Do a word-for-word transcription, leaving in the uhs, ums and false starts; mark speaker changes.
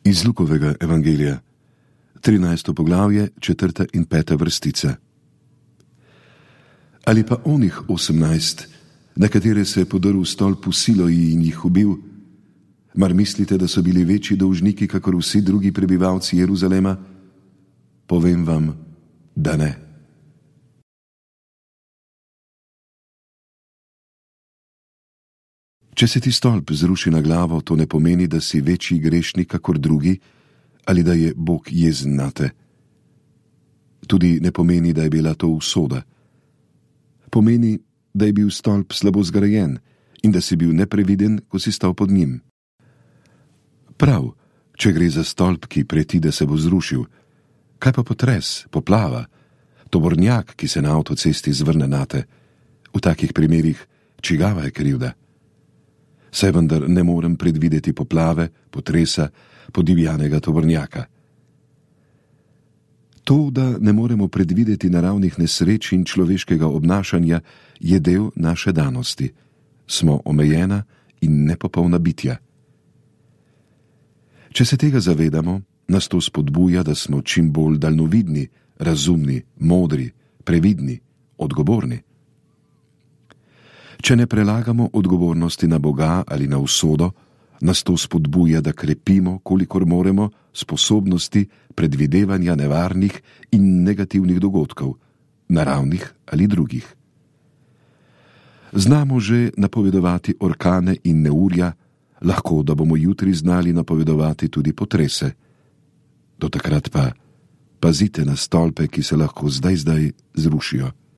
Speaker 1: Iz Lukovega evangelija, trinajsto poglavje, četrta in peta vrstica. Ali pa onih osemnajst, na katere se je podrl stolp v Siloji in jih ubil, mar mislite, da so bili večji dolžniki, kakor vsi drugi prebivalci Jeruzalema? Povem vam, da ne. Če se ti stolp zruši na glavo, to ne pomeni, da si večji grešnik kakor drugi ali da je Bog jezen nate. Tudi ne pomeni, da je bila to usoda. Pomeni, da je bil stolp slabo zgrajen in da si bil nepreviden, ko si stal pod njim. Prav, če gre za stolp, ki preti, da se bo zrušil, kaj pa potres, poplava, tovornjak, ki se na avtocesti zvrne nate, v takih primerih čigava je krivda? Saj vendar ne morem predvideti poplave, potresa, podivjanega tovornjaka. To, da ne moremo predvideti naravnih nesreč in človeškega obnašanja, je del naše danosti. Smo omejena in nepopolna bitja. Če se tega zavedamo, nas to spodbuja, da smo čim bolj daljnovidni, razumni, modri, previdni, odgovorni. Če ne prelagamo odgovornosti na Boga ali na usodo, nas to spodbuja, da krepimo, kolikor moremo, sposobnosti predvidevanja nevarnih in negativnih dogodkov, naravnih ali drugih. Znamo že napovedovati orkane in neurja, lahko da bomo jutri znali napovedovati tudi potrese. Do takrat pa pazite na stolpe, ki se lahko zdaj zdaj zrušijo.